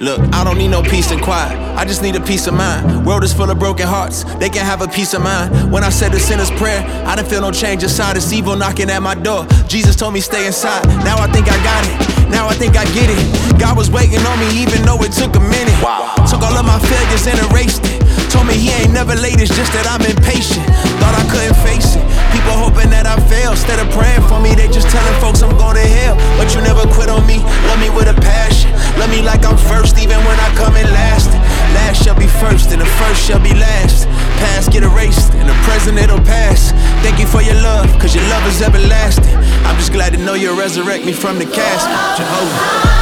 Look, I don't need no peace and quiet, I just need a peace of mind. World is full of broken hearts, they can have a peace of mind. When I said the sinner's prayer, I didn't feel no change inside. It's evil knocking at my door, Jesus told me stay inside. Now I think I got it, now I think I get it. God was waiting on me even though it took a minute. Took all of my failures and erased it. Told me he ain't never late, it's just that I'm impatient. Thought I couldn't face it, people hoping that I fail. Instead of praying for me, they just telling folks I'm going to hell. But you never quit on me, love me with a passion. Love me like I'm first, even when I come in last. Last shall be first, and the first shall be last. Past get erased, and the present it'll pass. Thank you for your love, cause your love is everlasting. I'm just glad to know you'll resurrect me from the casket, Jehovah.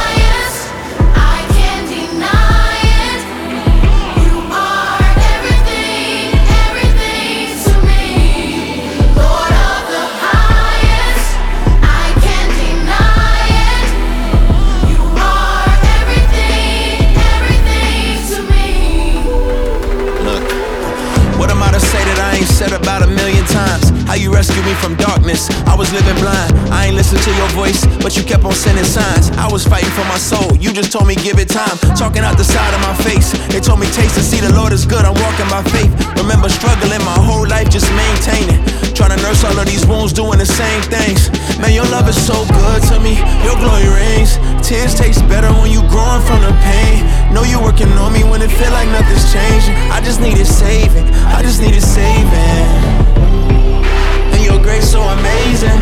Said about 1,000,000 times how you rescued me from darkness. I was living blind, I ain't listened to your voice, but you kept on sending signs. I was fighting for my soul, you just told me give it time. Talking out the side of my face, they told me taste and see the Lord is good, I'm walking by faith. Remember struggling my whole life, just maintaining, trying to nurse all of these wounds, doing the same things. Man, your love is so good to me, your glory reigns. Tears taste better when you growing from the pain. Know you working on me when it feel like nothing's changing. I just needed saving, I just needed saving. And your grace so amazing.